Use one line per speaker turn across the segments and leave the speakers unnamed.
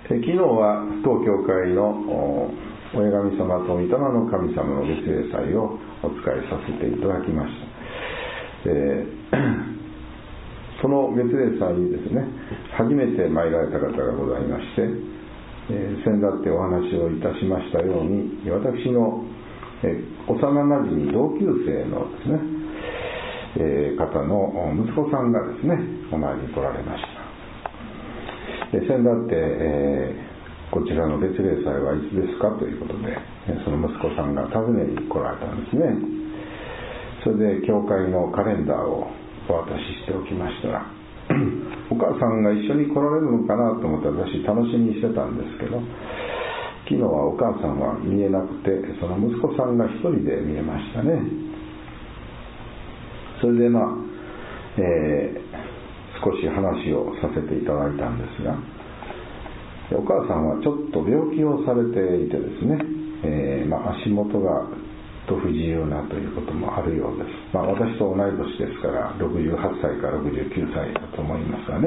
昨日は当教会の親神様と御霊の神様の別礼祭をお仕えさせていただきました。その別礼祭にですね、初めて参られた方がございまして、先だってお話をいたしましたように、私の幼なじみ同級生のですね、方の息子さんがですね、お参りに来られました。先だって、こちらの別礼祭はいつですかということで、その息子さんが訪ねに来られたんですね。それで教会のカレンダーをお渡ししておきましたら、お母さんが一緒に来られるのかなと思って私楽しみにしてたんですけど、昨日はお母さんは見えなくて、その息子さんが一人で見えましたね。それで少し話をさせていただいたんですが、お母さんはちょっと病気をされていてですね、足元が不自由なということもあるようです。私と同い年ですから68歳か69歳だと思いますがね、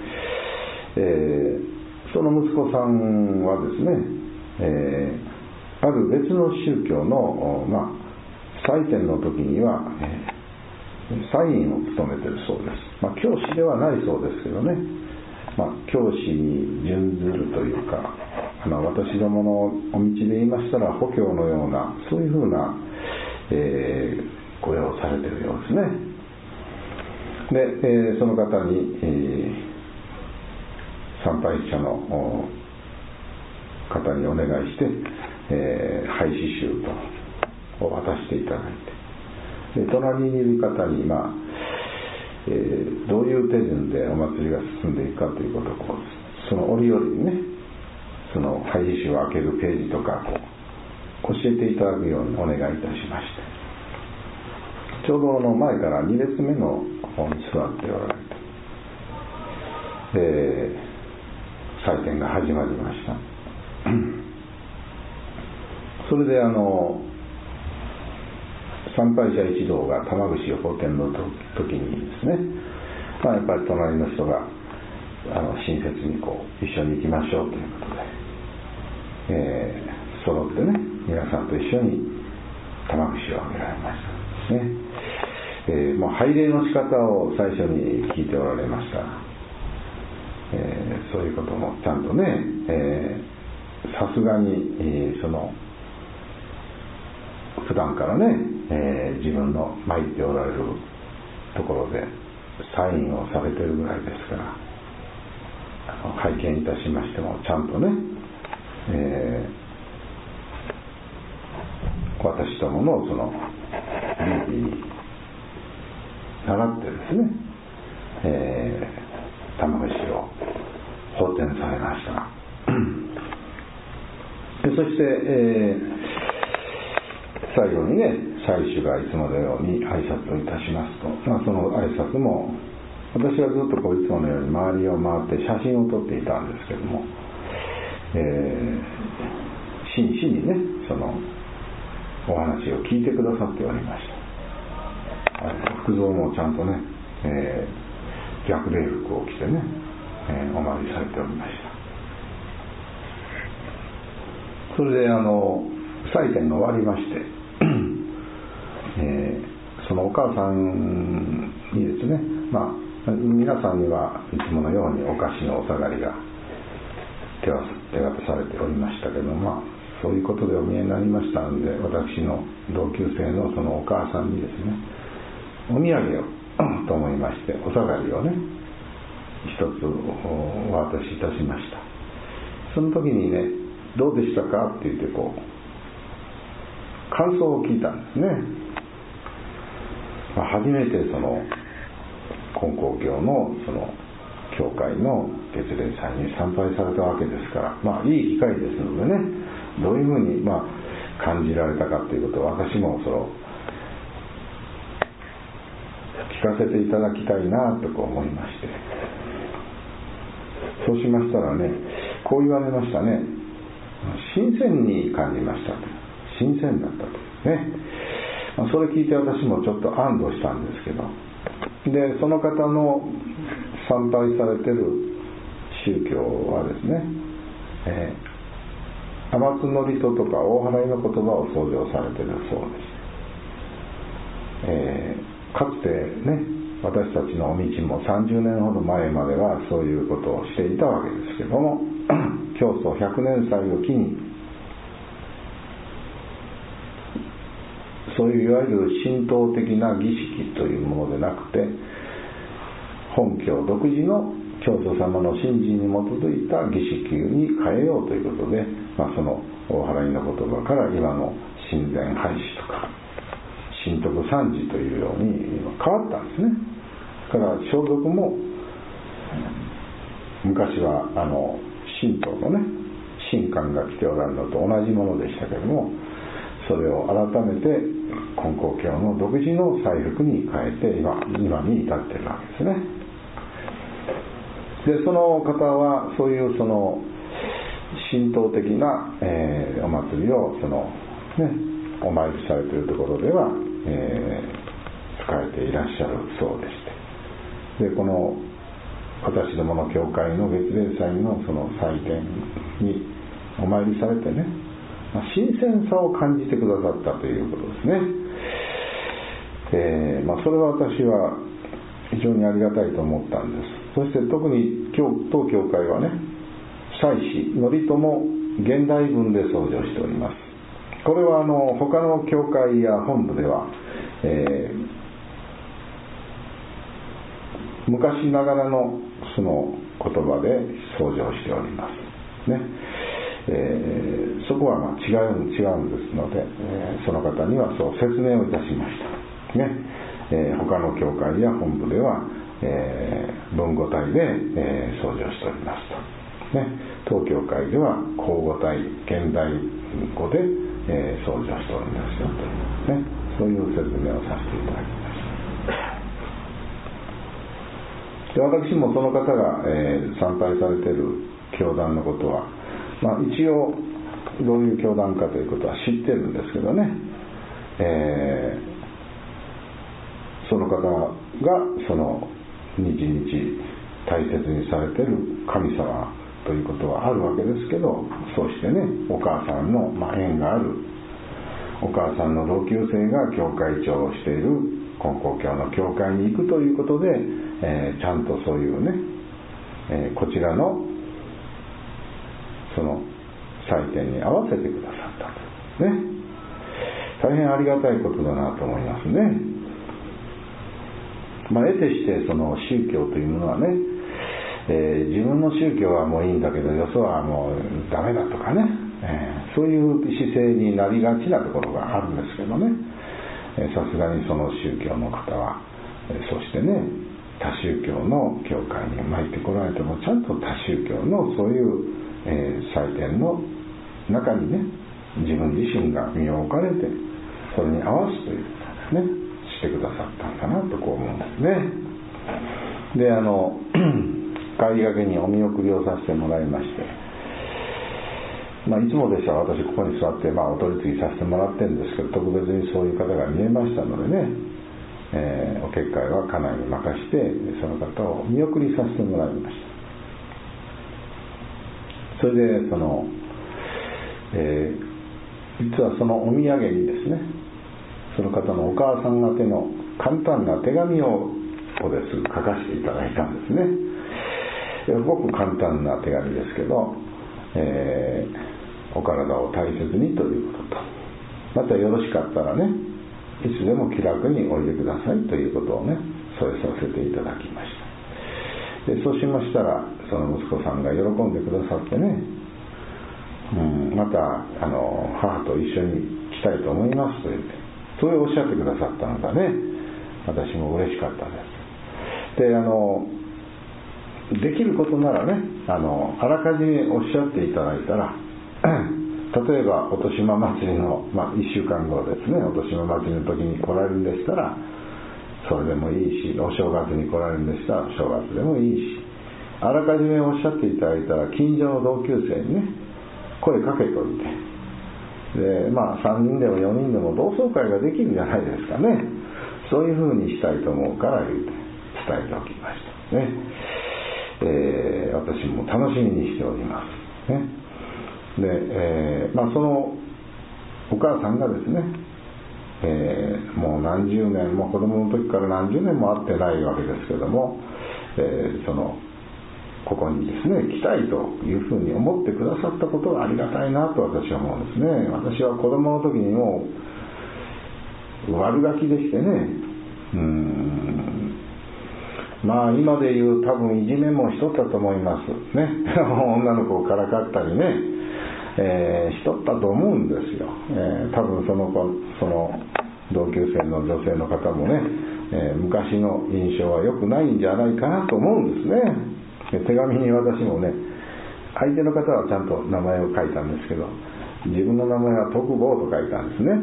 その息子さんはですね、ある別の宗教の、祭典の時には、祭員を務めているそうです。教師ではないそうですけどね、教師に準ずるというか、私どものお道で言いましたら補教のような、そういうふうな、ご用をされているようですね。で、その方に、参拝者の方にお願いして、拝詩集を渡していただいて、で隣にいる方に、どういう手順でお祭りが進んでいくかということをその折々にね、その拝詩集を開けるページとか教えていただくようにお願いいたしまして、ちょうど前から2列目の方に座っておられて、祭典が始まりました。それで参拝者一同が玉串を奉献の時にですね、やっぱり隣の人が親切に一緒に行きましょうということで、揃ってね、皆さんと一緒に玉串をあげられましたですね。拝礼の仕方を最初に聞いておられました。そういうこともちゃんとね、さすがに普段からね、自分の参っておられるところでサインをされているぐらいですから、拝見いたしましてもちゃんとね、私どものそのルーティンに習ってですね、玉串を奉献されました。でそして、最後にね、祭司がいつものように挨拶をいたしますと、その挨拶も私はずっといつものように周りを回って写真を撮っていたんですけども、真摯にね、そのお話を聞いてくださっておりました。服装もちゃんとね、逆礼服を着てね、お参りされておりました。それで祭典が終わりましてそのお母さんにですね、皆さんにはいつものようにお菓子のお下がりが手渡されておりましたけど、そういうことでお見えになりましたので、私の同級生のそのお母さんにですね、お土産をと思いましてお下がりをね一つお渡しいたしました。その時にね、どうでしたかって言って感想を聞いたんですね。初めてその金光教のその教会の月例祭に参拝されたわけですから、いい機会ですのでね、どういうふうに感じられたかということを私も聞かせていただきたいなと思いまして、そうしましたらね、こう言われましたね。新鮮に感じましたと、新鮮だったとね。それ聞いて私もちょっと安堵したんですけど、でその方の参拝されてる宗教はですね、 天津の人とか大払いの言葉を創造されているそうです。かつてね、私たちのお道も30年ほど前まではそういうことをしていたわけですけども、教祖100年祭を機にそういういわゆる神道的な儀式というものでなくて、本教独自の教祖様の信心に基づいた儀式に変えようということで、その大払いの言葉から今の神前廃止とか神徳三次というように変わったんですね。だから装束も昔は神道のね神官が着ておられるのと同じものでしたけども、それを改めて金光教の独自の祭服に変えて今に至っているわけですね。でその方はそういうその神道的な、お祭りをお参りされているところでは、使えていらっしゃるそうでして、でこの私どもの教会の月例祭のその祭典にお参りされてね、新鮮さを感じてくださったということですね。それは私は非常にありがたいと思ったんです。そして特に当教会はね、祭祀祝詞も現代文で創造しております。これは他の教会や本部では、昔ながらのその言葉で創造しておりますね。そこは違うんですので、その方にはそう説明をいたしましたね。他の教会や本部では、文語体で、創造しておりますと、ね、当教会では口語体現代語で、創造しておりますよという、ね、そういう説明をさせていただきました。で私もその方が、参拝されている教団のことは、一応どういう教団かということは知ってるんですけどね、その方がその日々大切にされている神様ということはあるわけですけど、そうしてね、お母さんの、縁があるお母さんの同級生が教会長をしている金光教の教会に行くということで、ちゃんとそういうね、こちらのその祭典に合わせてくださったとね、大変ありがたいことだなと思いますね。得てしてその宗教というものはね、自分の宗教はもういいんだけどよそはもうダメだとかね、そういう姿勢になりがちなところがあるんですけどね、さすがにその宗教の方は、そしてね、他宗教の教会に参ってこられてもちゃんと他宗教のそういう、祭典の中にね、自分自身が身を置かれてそれに合わすというね、してくださったんだなとこう思うんですね。で帰りがけにお見送りをさせてもらいまして、いつもでしたら私ここに座ってお取り次ぎさせてもらってるんですけど、特別にそういう方が見えましたのでね、お結界は家内に任してその方を見送りさせてもらいました。それで実はそのお土産にですね、その方のお母さん宛ての簡単な手紙を書かせていただいたんですね。ごく簡単な手紙ですけど、お体を大切にということと、またよろしかったらね、いつでも気楽においでくださいということをね、添えさせていただきました。でそうしましたら、その息子さんが喜んでくださってね、また母と一緒に来たいと思いますと言って、そうおっしゃってくださったのがね、私も嬉しかったです。でできることならね、あらかじめおっしゃっていただいたら例えばお年玉祭りの、1週間後ですね、お年玉祭りの時に来られるんでしたらそれでもいいし、お正月に来られるんでしたら正月でもいいし、あらかじめおっしゃっていただいたら近所の同級生にね声かけておいて、で3人でも4人でも同窓会ができるんじゃないですかね。そういうふうにしたいと思うから言うて伝えておきましたね。私も楽しみにしておりますね。 で、そのお母さんがですね、もう何十年も子供の時から何十年も会ってないわけですけども、ここにですね来たいというふうに思ってくださったことがありがたいなと私は思うんですね。私は子供の時にもう悪ガキでしてね、今でいう多分いじめもしとったと思いますね女の子をからかったりね、しとったと思うんですよ。多分その同級生の女性の方もね、昔の印象は良くないんじゃないかなと思うんですね。手紙に私もね、相手の方はちゃんと名前を書いたんですけど、自分の名前は徳坊と書いたんですね。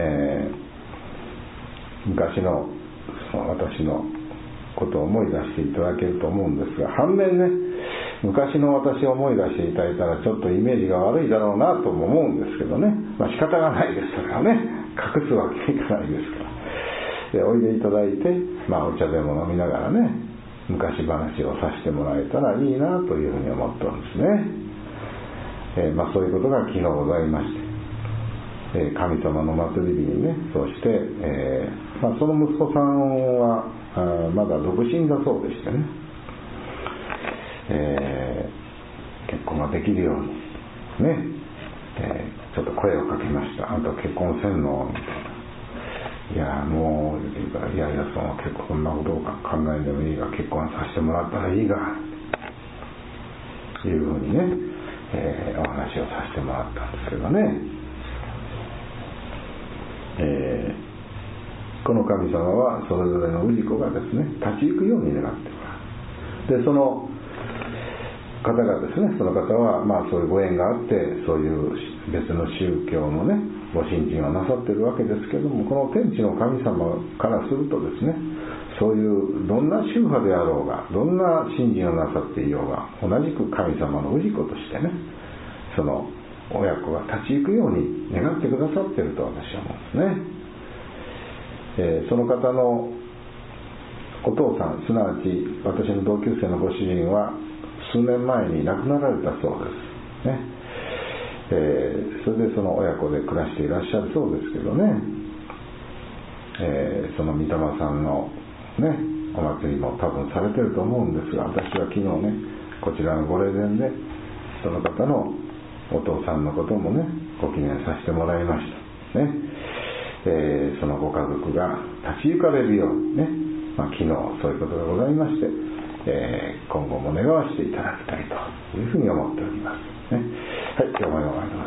昔の私のことを思い出していただけると思うんですが、反面ね、昔の私を思い出していただいたらちょっとイメージが悪いだろうなとも思うんですけどね、仕方がないですからね、隠すわけにいかないですから。でおいでいただいて、お茶でも飲みながらね、昔話をさせてもらえたらいいなというふうに思ってるんですね。そういうことが昨日ございまして、神様の祭り日にね、そうして、その息子さんはまだ独身だそうでしてね、結婚ができるようにね、ちょっと声をかけました。あんた結婚せんのみたいな。いやもういやその結婚なことを考えんでもいいが、結婚させてもらったらいいがというふうにね、お話をさせてもらったんですけどね、この神様はそれぞれの氏子がですね立ち行くように願っておられる。でその方がですね、その方はそういうご縁があって、そういう別の宗教のねご信心をなさっているわけですけれども、この天地の神様からするとですね、そういうどんな宗派であろうが、どんな信心をなさっていようが、同じく神様の氏子としてね、その親子が立ち行くように願ってくださっていると私は思うんですね。その方のお父さん、すなわち私の同級生のご主人は数年前に亡くなられたそうですね。それでその親子で暮らしていらっしゃるそうですけどね、その御霊さんのねお祭りも多分されてると思うんですが、私は昨日ねこちらのご霊殿でその方のお父さんのこともねご記念させてもらいましたね。そのご家族が立ち行かれるようにね、昨日そういうことがございまして、今後も願わせていただきたいというふうに思っておりますね。はい、今日もよろしくお願いします。